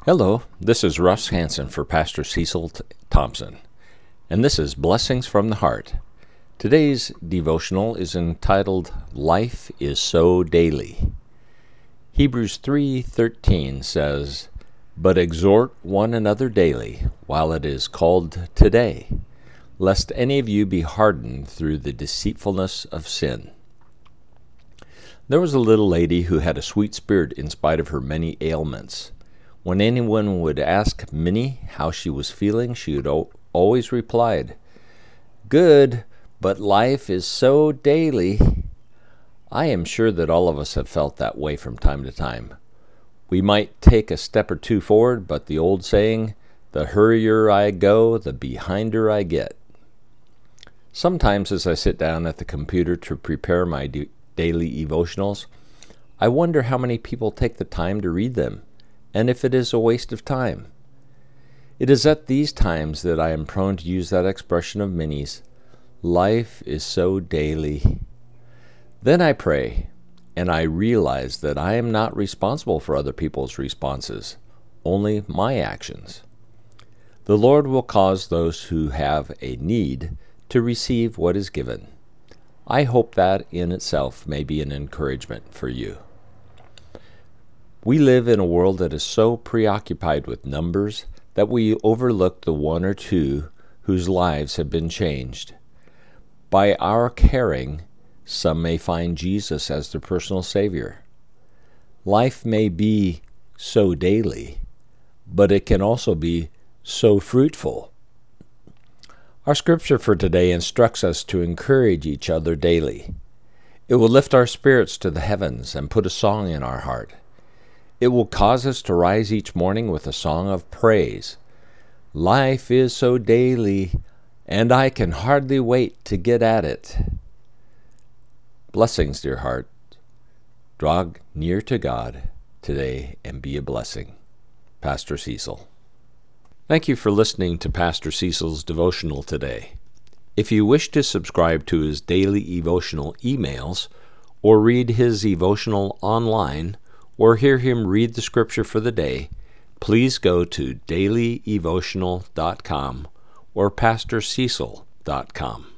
Hello, this is Russ Hansen for Pastor Cecil Thompson, and this is Blessings from the Heart. Today's devotional is entitled, Life is So Daily. Hebrews 3:13 says, But exhort one another daily, while it is called today, lest any of you be hardened through the deceitfulness of sin. There was a little lady who had a sweet spirit in spite of her many ailments. When anyone would ask Minnie how she was feeling, she would always replied, Good, but life is so daily. I am sure that all of us have felt that way from time to time. We might take a step or two forward, but the old saying, the hurrier I go, the behinder I get. Sometimes as I sit down at the computer to prepare my daily devotionals, I wonder how many people take the time to read them, and if it is a waste of time. It is at these times that I am prone to use that expression of Minnie's, life is so daily. Then I pray, and I realize that I am not responsible for other people's responses, only my actions. The Lord will cause those who have a need to receive what is given. I hope that in itself may be an encouragement for you. We live in a world that is so preoccupied with numbers that we overlook the one or two whose lives have been changed. By our caring, some may find Jesus as their personal Savior. Life may be so daily, but it can also be so fruitful. Our scripture for today instructs us to encourage each other daily. It will lift our spirits to the heavens and put a song in our heart. It will cause us to rise each morning with a song of praise. Life is so daily, and I can hardly wait to get at it. Blessings, dear heart. Draw near to God today and be a blessing. Pastor Cecil. Thank you for listening to Pastor Cecil's devotional today. If you wish to subscribe to his daily devotional emails, or read his devotional online, or hear him read the scripture for the day, please go to dailydevotional.com or pastorcecil.com.